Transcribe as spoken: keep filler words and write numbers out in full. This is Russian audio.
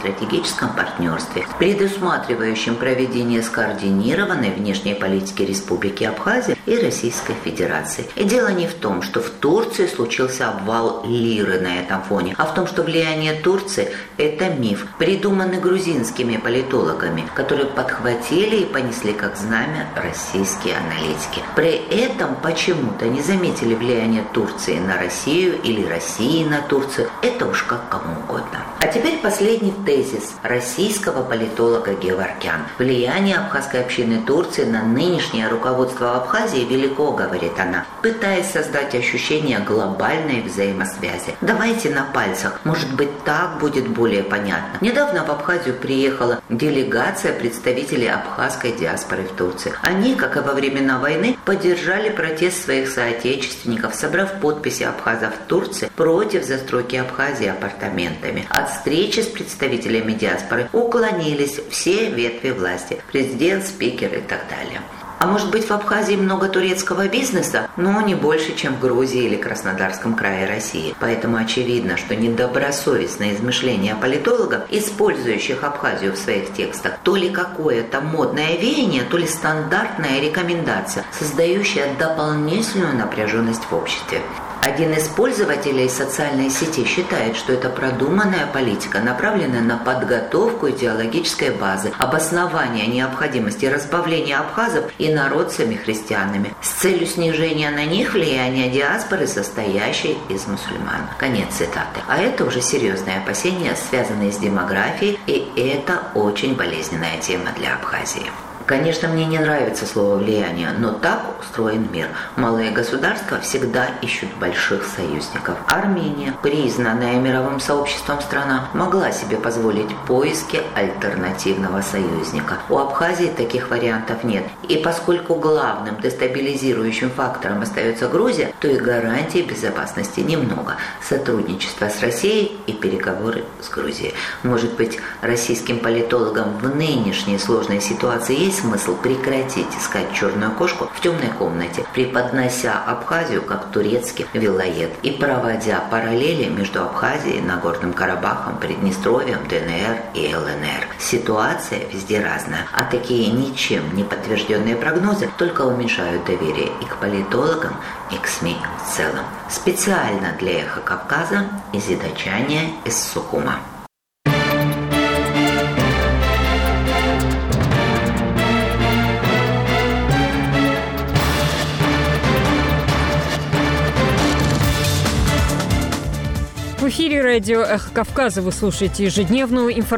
стратегическом партнерстве, предусматривающем проведение скоординированной внешней политики Республики Абхазия и Российской Федерации. И дело не в том, что в Турции случился обвал лиры на этом фоне, а в том, что влияние Турции – это миф, придуманный грузинскими политологами, которые подхватили и понесли как знамя российские аналитики. При этом почему-то не заметили влияние Турции на Россию или России на Турцию. Это уж как кому угодно. А теперь последний тезис российского политолога Геворкян. Влияние абхазской общины Турции на нынешнее руководство Абхазии велико, говорит она, пытаясь создать ощущение глобальной взаимосвязи. Давайте на пальцах, может быть, так будет более понятно. Недавно в Абхазию приехала делегация представителей абхазской диаспоры в Турции. Они, как и во времена войны, поддержали протест своих соотечественников, собрав подписи абхазов в Турции против застройки Абхазии апартаментами. От встречи с представителями диаспоры уклонились все ветви власти, президент, спикер и так далее. А может быть, в Абхазии много турецкого бизнеса, но не больше, чем в Грузии или Краснодарском крае России. Поэтому очевидно, что недобросовестное измышление политологов, использующих Абхазию в своих текстах, то ли какое-то модное веяние, то ли стандартная рекомендация, создающая дополнительную напряженность в обществе. Один из пользователей социальной сети считает, что это продуманная политика, направленная на подготовку идеологической базы, обоснование необходимости разбавления абхазов и народцами христианами с целью снижения на них влияния диаспоры, состоящей из мусульман. Конец цитаты. А это уже серьезные опасения, связанные с демографией, и это очень болезненная тема для Абхазии. Конечно, мне не нравится слово «влияние», но так устроен мир. Малые государства всегда ищут больших союзников. Армения, признанная мировым сообществом страна, могла себе позволить поиски альтернативного союзника. У Абхазии таких вариантов нет. И поскольку главным дестабилизирующим фактором остается Грузия, то и гарантий безопасности немного. Сотрудничество с Россией и переговоры с Грузией. Может быть, российским политологам в нынешней сложной ситуации есть смысл прекратить искать черную кошку в темной комнате, преподнося Абхазию как турецкий вилает и проводя параллели между Абхазией, Нагорным Карабахом, Приднестровьем, ДНР и ЛНР. Ситуация везде разная, а такие ничем не подтвержденные прогнозы только уменьшают доверие и к политологам, и к СМИ в целом. Специально для «Эхо Кавказа» Изида Чаня из Сухума. В эфире радио «Эхо Кавказа» вы слушаете ежедневную информацию